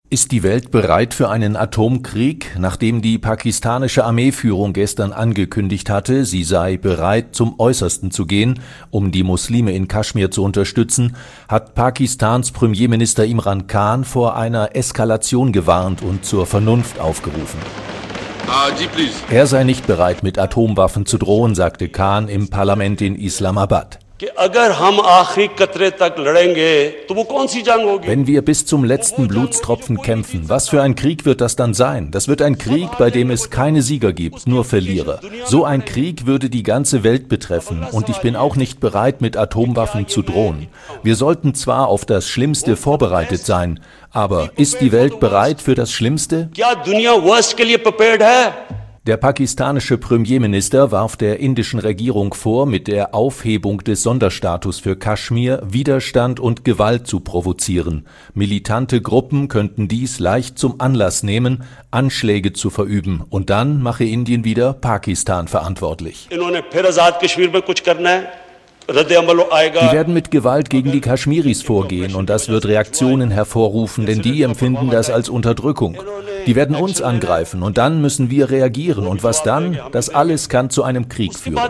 Ist die Welt bereit für einen Atomkrieg, nachdem die pakistanische Armeeführung gestern angekündigt hatte, sie sei bereit, zum Äußersten zu gehen, um die Muslime in Kaschmir zu unterstützen, hat Pakistans Premierminister Imran Khan vor einer Eskalation gewarnt und zur Vernunft aufgerufen. Er sei nicht bereit, mit Atomwaffen zu drohen, sagte Khan im Parlament in Islamabad. Wenn wir bis zum letzten Blutstropfen kämpfen, was für ein Krieg wird das dann sein? Das wird ein Krieg, bei dem es keine Sieger gibt, nur Verlierer. So ein Krieg würde die ganze Welt betreffen und ich bin auch nicht bereit, mit Atomwaffen zu drohen. Wir sollten zwar auf das Schlimmste vorbereitet sein, aber ist die Welt bereit für das Schlimmste? Der pakistanische Premierminister warf der indischen Regierung vor, mit der Aufhebung des Sonderstatus für Kaschmir Widerstand und Gewalt zu provozieren. Militante Gruppen könnten dies leicht zum Anlass nehmen, Anschläge zu verüben, und dann mache Indien wieder Pakistan verantwortlich. Die werden mit Gewalt gegen die Kaschmiris vorgehen und das wird Reaktionen hervorrufen, denn die empfinden das als Unterdrückung. Die werden uns angreifen und dann müssen wir reagieren und was dann? Das alles kann zu einem Krieg führen.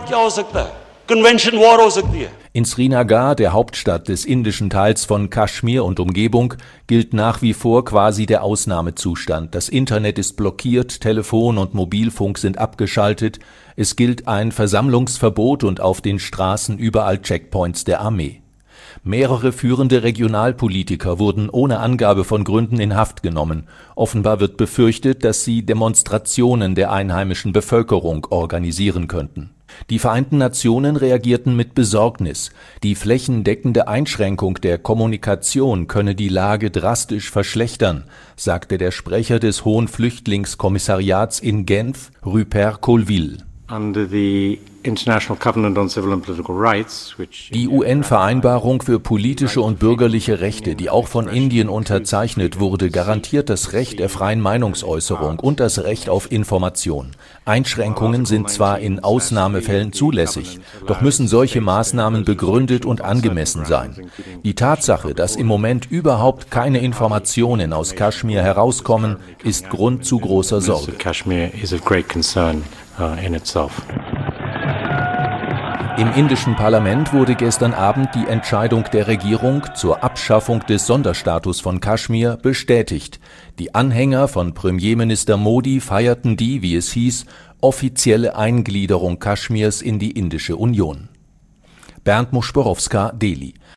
In Srinagar, der Hauptstadt des indischen Teils von Kaschmir und Umgebung, gilt nach wie vor quasi der Ausnahmezustand. Das Internet ist blockiert, Telefon und Mobilfunk sind abgeschaltet. Es gilt ein Versammlungsverbot und auf den Straßen überall Checkpoints der Armee. Mehrere führende Regionalpolitiker wurden ohne Angabe von Gründen in Haft genommen. Offenbar wird befürchtet, dass sie Demonstrationen der einheimischen Bevölkerung organisieren könnten. Die Vereinten Nationen reagierten mit Besorgnis. Die flächendeckende Einschränkung der Kommunikation könne die Lage drastisch verschlechtern, sagte der Sprecher des Hohen Flüchtlingskommissariats in Genf, Rupert Colville. Die UN-Vereinbarung für politische und bürgerliche Rechte, die auch von Indien unterzeichnet wurde, garantiert das Recht der freien Meinungsäußerung und das Recht auf Information. Einschränkungen sind zwar in Ausnahmefällen zulässig, doch müssen solche Maßnahmen begründet und angemessen sein. Die Tatsache, dass im Moment überhaupt keine Informationen aus Kaschmir herauskommen, ist Grund zu großer Sorge. Im indischen Parlament wurde gestern Abend die Entscheidung der Regierung zur Abschaffung des Sonderstatus von Kaschmir bestätigt. Die Anhänger von Premierminister Modi feierten die, wie es hieß, offizielle Eingliederung Kaschmirs in die Indische Union. Bernd Muschborowska, Delhi.